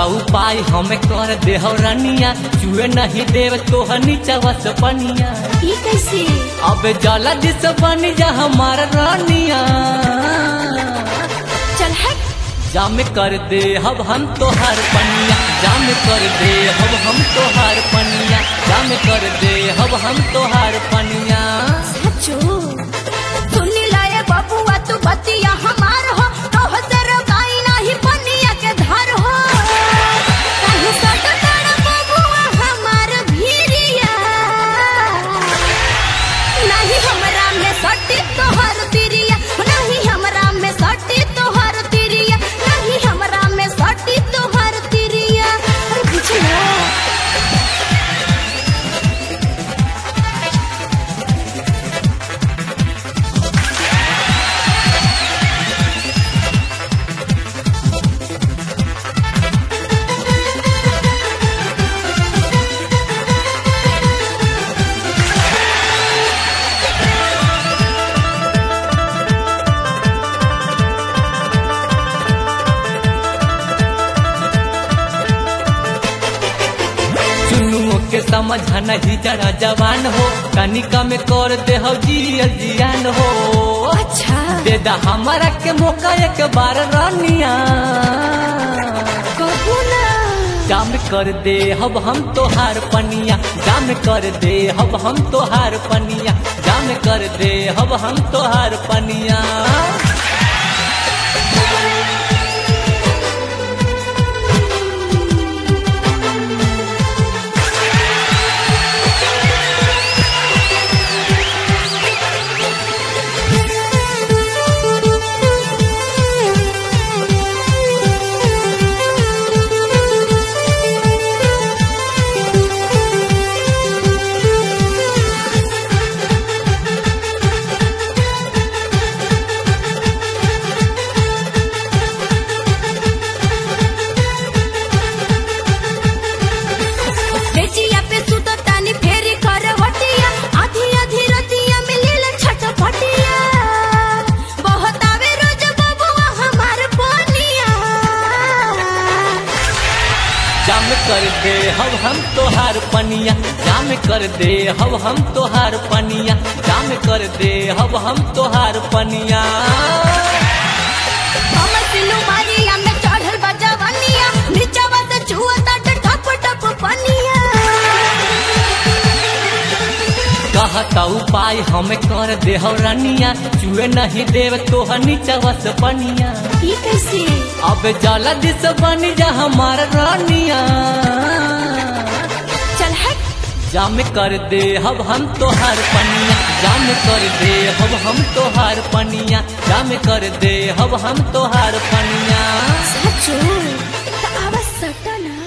उपाय हमें कर दे हो रानिया, चुए नहीं देव तोहर नीचा बस पनिया। ये कैसे? अब जला जिस बनी जा हमार रानिया, चल है जाम कर दे हब हम तोहार पनिया, जाम कर दे हब हम तोहार पनिया, जाम कर दे हब हम तोहार पनिया। सचो सुनी लाए बबुआ तू बतिया हमार हो, तो हजर गाई नहीं पनिया के धार हो। कहीं सट कर बबुआ हमार भीरिया, नहीं हमरा में सटी तोहर तिरिया, नहीं हमरा में सटी तोहर तिरिया, नहीं हमरा में सटी तोहर तिरिया। अरे बुझलो के समझ नहीं जरा जवान हो, कनिका में कर दे हो जियान हो। अच्छा दे दा हमारा के मौका एक बार रानिया, कबू ना जाम कर दे हब हम तोहार पनिया, जाम कर दे हब हम तोहार पनिया, जाम कर दे हब हम तोहार पनिया। बेचिया पे सुतो तानी फेरी कर वटिया, आधी आधी रतिया में लीला छटपटिया। बहुत आवे रोज बबुआ हमार पनिया, जाम कर दे हब हम तोहार पनिया, जाम कर दे हब हम तोहार पनिया, जाम कर दे हब हम तोहार पनिया। हमर सिलु मारिया में चढ़ल बा जवानिया, नीचवा से छुअता टप टप पनिया। कहता उपाय हमें कर दे हो रानिया, चुए नहीं देव तोहर नीचा बस पनिया। ये कैसे? अब जला जिस बनी जा हमार रानिया, चल है जाम कर दे हब हम तोहार पनिया, जाम कर दे हब हम तोहार पनिया, जाम कर दे हब हम तोहार पनिया। सचो तो आवाज सटना।